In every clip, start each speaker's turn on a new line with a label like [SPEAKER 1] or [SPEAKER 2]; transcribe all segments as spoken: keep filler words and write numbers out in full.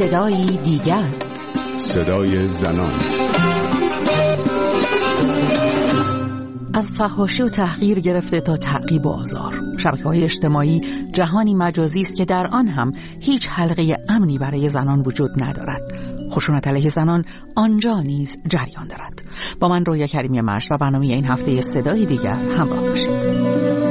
[SPEAKER 1] صدایی دیگر،
[SPEAKER 2] صدای زنان.
[SPEAKER 1] از فحاشی و تحقیر گرفته تا تعقیب و آزار، شبکه‌های اجتماعی جهانی مجازی است که در آن هم هیچ حلقه امنی برای زنان وجود ندارد. خشونت علیه زنان آنجا نیز جریان دارد. با من رویا کریمی مشت و برنامه این هفته صدای دیگر همراه باشید.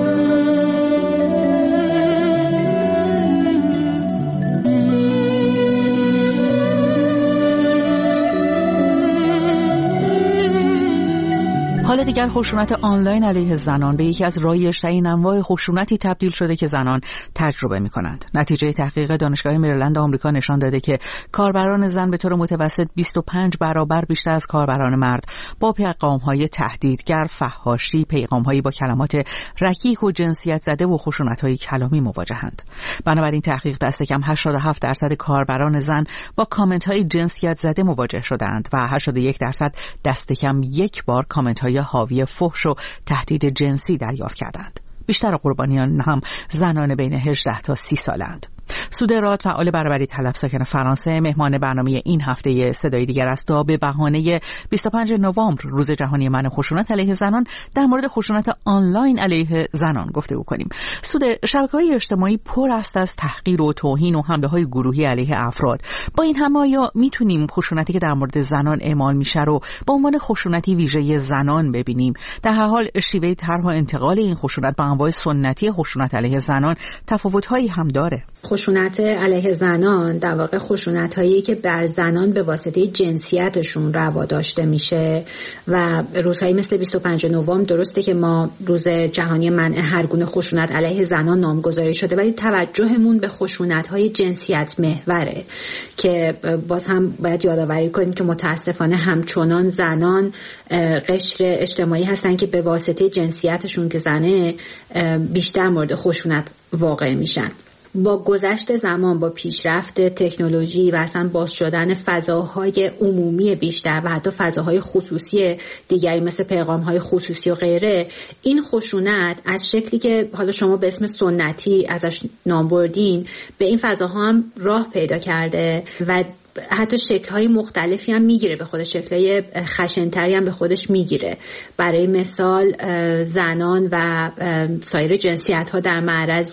[SPEAKER 1] حال دیگر خشونت آنلاین علیه زنان به یکی از رایج‌ترین انواع خشونتی تبدیل شده که زنان تجربه می‌کنند. نتیجه تحقیق دانشگاه مریلند آمریکا نشان داده که کاربران زن به طور متوسط بیست و پنج برابر بیشتر از کاربران مرد با پیغام‌های تهدیدگر، فحاشی، پیغام‌هایی با کلمات رکیک و جنسیت زده و خشونت‌های کلامی مواجهند. بنابراین تحقیق دست کم هشتاد و هفت درصد کاربران زن با کامنت‌های جنسیت زده مواجه شدند و هشتاد و یک درصد دست کم یک بار کامنت‌های حاوی فحش و تهدید جنسی دریافت کردند. بیشتر قربانیان هم زنان بین هجده تا سی سالند. سوده راد، فعال برابری طلب ساکن فرانسه، مهمان برنامه این هفته صدای دیگر است تا به بهانه بیست و پنجم نوامبر، روز جهانی منع خشونت علیه زنان، در مورد خشونت آنلاین علیه زنان گفتگو کنیم. سوده، شبکه‌های اجتماعی پر است از تحقیر و توهین و حمله‌های گروهی علیه افراد. با این همه آیا میتونیم خشونتی که در مورد زنان اعمال میشه رو به عنوان خشونتی ویژه زنان ببینیم؟ در هر حال شیوه طرح و انتقال این خشونت با انواع سنتی خشونت علیه زنان تفاوت‌هایی هم داره.
[SPEAKER 3] خشونت علیه زنان در واقع خشونت‌هایی که بر زنان به واسطه جنسیتشون روا داشته میشه و روزهایی مثل بیست و پنجم نوامبر درسته که ما روز جهانی منع هر گونه خشونت علیه زنان نامگذاری شده، ولی توجهمون به خشونت‌های جنسیت محوره که باز هم باید یادآوری کنیم که متاسفانه همچنان زنان قشر اجتماعی هستن که به واسطه جنسیتشون که زنه بیشتر مورد خشونت واقع میشن. با گذشت زمان، با پیشرفت تکنولوژی و اصلا باز شدن فضاهای عمومی بیشتر و حتی فضاهای خصوصی دیگری مثل پیغام‌های خصوصی و غیره، این خشونت از شکلی که حالا شما به اسم سنتی ازش نام بردین به این فضاها هم راه پیدا کرده و حتی شکل‌های مختلفی هم میگیره به خودش، شکل‌های خشن‌تری هم به خودش میگیره. برای مثال زنان و سایر جنسیت‌ها در معرض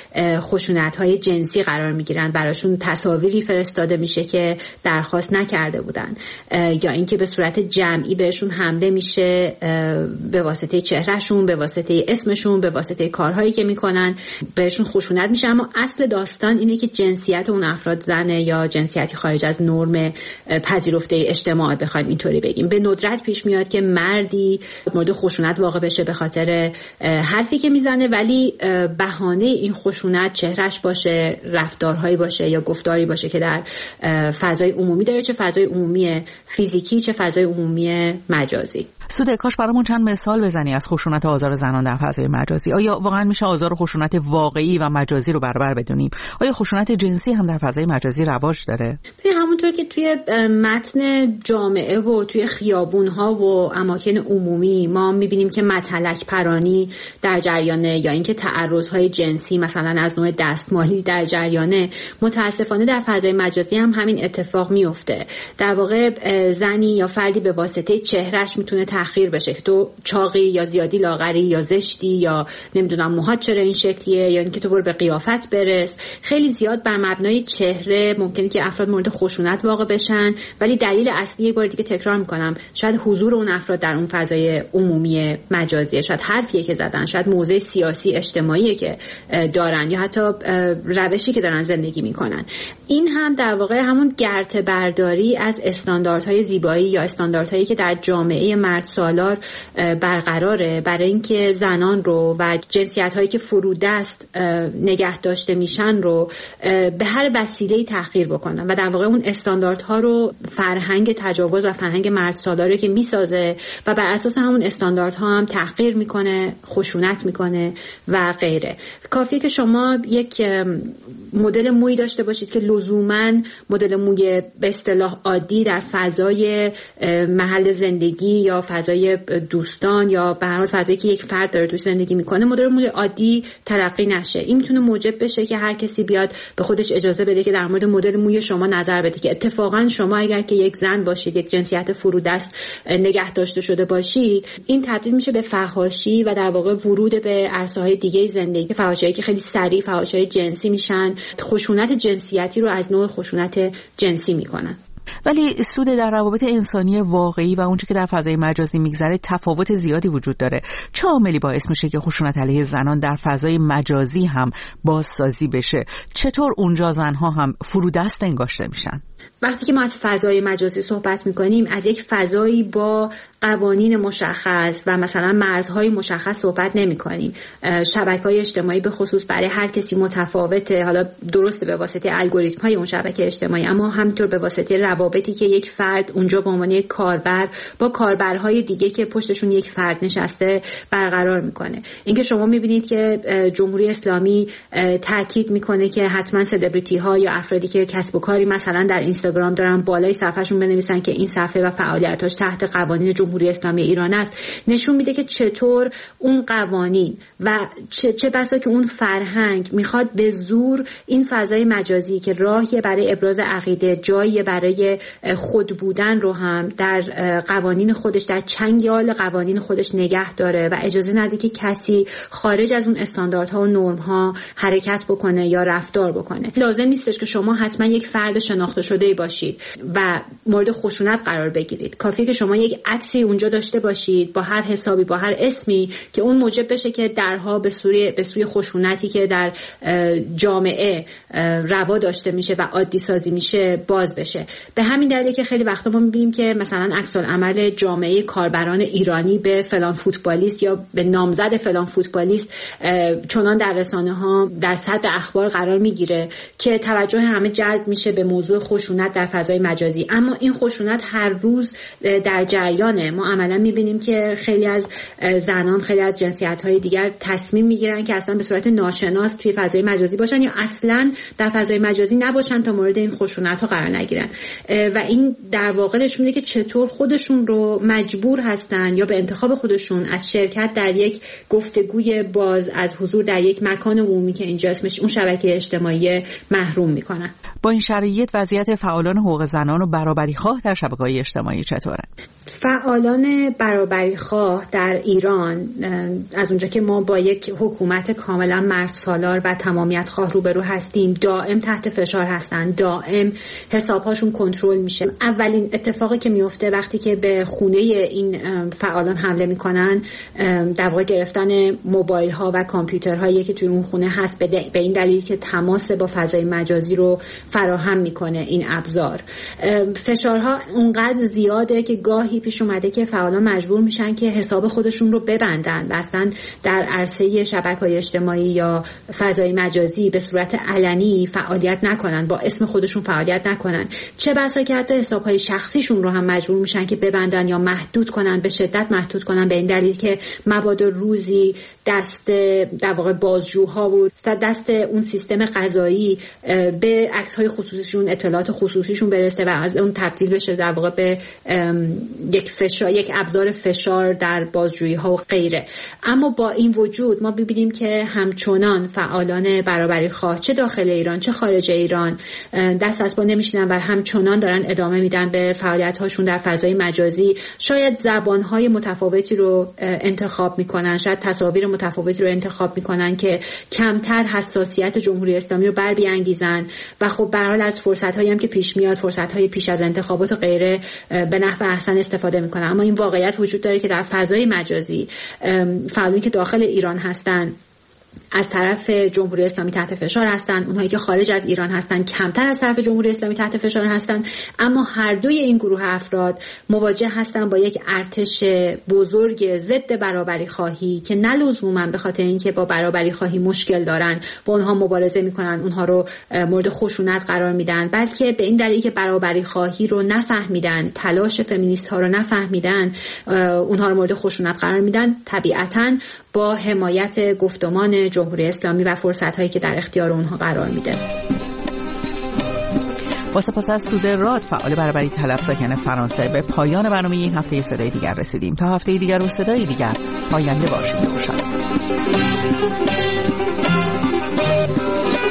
[SPEAKER 3] خشونت‌های جنسی قرار میگیرن، براشون تصاویری فرستاده میشه که درخواست نکرده بودن، یا اینکه به صورت جمعی بهشون حمله میشه به واسطه چهرهشون، به واسطه اسمشون، به واسطه کارهایی که میکنن بهشون خشونت میشه. اما اصل داستان اینه که جنسیت اون افراد زنه یا جنسیتی خارج از نرم پذیرفته اجتماع، بخوایم اینطوری بگیم. به ندرت پیش میاد که مردی مورد خشونت واقع بشه به خاطر حرفی که میزنه، ولی بهانه این خشونت چهرش باشه، رفتارهایی باشه یا گفتاری باشه که در فضای عمومی داره، چه فضای عمومی فیزیکی چه فضای عمومی مجازی.
[SPEAKER 1] سوده، کاش برامون چند مثال بزنی از خشونت و آزار زنان در فضای مجازی. آیا واقعا میشه آزار و خشونت واقعی و مجازی رو برابر بدونیم؟ آیا خشونت جنسی هم در فضای مجازی رواج داره؟
[SPEAKER 3] همونطور که توی متن جامعه و توی خیابون‌ها و اماکن عمومی ما می‌بینیم که متلک پرانی در جریانه یا اینکه تعرض‌های جنسی مثلا از نوع دستمالی در جریانه، متاسفانه در فضای مجازی هم همین اتفاق میفته. در واقع زنی یا فردی به واسطه چهرهش میتونه تحقیر بشه، تو چاقی یا زیادی لاغری یا زشتی یا نمیدونم موهات چرا این شکلیه یا اینکه تو برو به قیافت برس. خیلی زیاد بر مبنای چهره ممکنه که افراد مورد خشونت واقع بشن، ولی دلیل اصلی، یک بار دیگه تکرار میکنم، شاید حضور اون افراد در اون فضای عمومی مجازیه، شاید حرفیه که زدن، شاید موضع سیاسی اجتماعی که دارن یا حتی روشی که دارن زندگی میکنن. این هم در واقع همون گرته برداری از استانداردهای زیبایی یا استانداردهایی که در جامعه مرد سالار برقراره برای اینکه زنان رو و جنسیت‌هایی که فرودست نگه داشته میشن رو به هر وسیله‌ای تحقیر بکنن و در واقع اون استانداردها رو فرهنگ تجاوز و فرهنگ مرد سالاری که میسازه و بر اساس همون استانداردها هم تحقیر میکنه، خشونت میکنه و غیره. کافیه که شما یک مدل مویی داشته باشید که لزوماً مدل موی به اصطلاح عادی در فضای محل زندگی یا فضای دوستان یا به هر حال فضایی که یک فرد داره توش زندگی میکنه مدل موی عادی ترقی نشه. این میتونه موجب بشه که هر کسی بیاد به خودش اجازه بده که در مورد مدل موی شما نظر بده، که اتفاقا شما اگر که یک زن باشید، یک جنسیت فرودست نگه داشته شده باشید، این تبدیل میشه به فحاشی و در واقع ورود به عرصه‌های دیگه زندگی، فحاشی‌هایی که خیلی سریع فحاشی‌های جنسی میشن، خشونت جنسیتی رو از نوع خشونت جنسی میکنن.
[SPEAKER 1] ولی سود در روابط انسانی واقعی و اونچه که در فضای مجازی میگذره تفاوت زیادی وجود داره. چه عاملی باعث میشه که خشونت علیه زنان در فضای مجازی هم بازسازی بشه؟ چطور اونجا زنها هم فرودست انگاشته میشن؟
[SPEAKER 3] وقتی که ما از فضای مجازی صحبت میکنیم، از یک فضایی با قوانین مشخص و مثلا مرزهای مشخص صحبت نمی کنیم. شبکه‌های اجتماعی به خصوص برای هر کسی متفاوته، حالا درسته به واسطه الگوریتم‌های اون شبکه اجتماعی، اما همینطور به واسطه روابطی که یک فرد اونجا به عنوان یک کاربر با کاربرهای دیگه که پشتشون یک فرد نشسته برقرار میکنه. اینکه شما میبینید که جمهوری اسلامی تاکید میکنه که حتما سلبریتی ها یا افرادی که کسب و کاری مثلا در اینستاگرام دارن بالای صفحهشون بنویسن که این صفحه و فعالیتاش تحت قوانین جمهوری اسلامی ایران است، نشون میده که چطور اون قوانین و چه, چه بسا که اون فرهنگ میخواد به زور این فضای مجازی که راهی برای ابراز عقیده، جایی برای خود بودن رو هم در قوانین خودش، در چنگال قوانین خودش نگه داره و اجازه نده که کسی خارج از اون استانداردها و نرم‌ها حرکت بکنه یا رفتار بکنه. لازم نیستش که شما حتما یک فرد شناخته شده‌ای باشید و مورد خشونت قرار بگیرید. کافیه که شما یک عکسی اونجا داشته باشید با هر حسابی، با هر اسمی که اون موجب بشه که درها به سوی به سوی خشونتی که در جامعه روا داشته میشه و عادی سازی میشه باز بشه. به همین دلیله که خیلی وقتا ما میبینیم که مثلا عکس العمل جامعه کاربران ایرانی به فلان فوتبالیست یا به نامزد فلان فوتبالیست چنان در رسانه ها در صدر اخبار قرار میگیره که توجه همه جلب میشه به موضوع خشونت در فضای مجازی. اما این خشونت هر روز در جریانه. ما عملا میبینیم که خیلی از زنان، خیلی از جنسیت‌های دیگر تصمیم میگیرن که اصلا به صورت ناشناس توی فضای مجازی باشن یا اصلا در فضای مجازی نباشن تا مورد این خشونت‌ها قرار نگیرن و این در واقع نشون میده که چطور خودشون رو مجبور هستن یا به انتخاب خودشون از شرکت در یک گفتگوی باز، از حضور در یک مکان عمومی که اینجا اسمش اون شبکه اجتماعی محروم میکنن.
[SPEAKER 1] با این شرایط وضعیت فعالان حقوق زنان و برابری خواه در شبکه‌های اجتماعی چطوره؟
[SPEAKER 3] فعالان برابری خواه در ایران از اونجا که ما با یک حکومت کاملا مرد سالار و تمامیت خواه روبرو هستیم، دائم تحت فشار هستن، دائم حسابهاشون کنترل میشه. اولین اتفاقی که میفته وقتی که به خونه این فعالان حمله میکنن، در واقع گرفتن موبایل ها و کامپیوترهایی که توی اون خونه هست به این دلیل که تماس با فضای مجازی رو فراهم میکنه این ابزار. فشارها اونقدر زیاده که گاهی پیش اومده که فعالان مجبور میشن که حساب خودشون رو ببندن و اصلا در عرصه شبکه‌های اجتماعی یا فضای مجازی به صورت علنی فعالیت نکنن، با اسم خودشون فعالیت نکنن. چه بسا که حتی حساب‌های شخصیشون رو هم مجبور میشن که ببندن یا محدود کنن، به شدت محدود کنن، به این دلیل که مبادا روزی دست در واقع بازجوها و دست اون سیستم قضایی به عکس‌های خصوصیشون، اطلاعات خصوصیشون برسه و از اون تبدیل بشه در واقع به یک فشار، یک ابزار فشار در بازجویی‌ها و غیره. اما با این وجود ما ببینیم که همچنان فعالان برابری خواه چه داخل ایران چه خارج ایران دست از پا نمیشینن و همچنان دارن ادامه میدن به فعالیت‌هاشون در فضای مجازی. شاید زبان‌های متفاوتی رو انتخاب میکنن، شاید تصاویر متفاوتی رو انتخاب میکنن که کمتر حساسیت جمهوری اسلامی رو بر بیانگیزن و خب به هر حال از فرصت‌هایی هم که پیش میاد، فرصت‌های پیش از انتخابات و غیره، به نحو احسن استفاده میکنن. اما این واقعیت وجود داره که در فضای مجازی فعالانی که داخل ایران هستن از طرف جمهوری اسلامی تحت فشار هستند، اونهایی که خارج از ایران هستند کمتر از طرف جمهوری اسلامی تحت فشار هستند. اما هر دوی این گروه افراد مواجه هستند با یک ارتش بزرگ ضد برابری خواهی که نه لزوما به خاطر اینکه با برابری خواهی مشکل دارن با اونها مبارزه میکنن، اونها رو مورد خشونت قرار میدن، بلکه به این دلیل که برابری خواهی رو نفهمیدن، تلاش فمینیست ها رو نفهمیدن، اونها رو مورد خشونت قرار میدن. طبیعتاً با حمایت گفتمان جمهوری اسلامی و فرصت‌هایی که در اختیار اونها قرار میده.
[SPEAKER 1] با سپاس از سوده راد، فعال برابری طلب ساکن فرانسه، به پایان برنامه این هفته صدای دیگر رسیدیم. تا هفته دیگر و صدای دیگر پاینده باشید.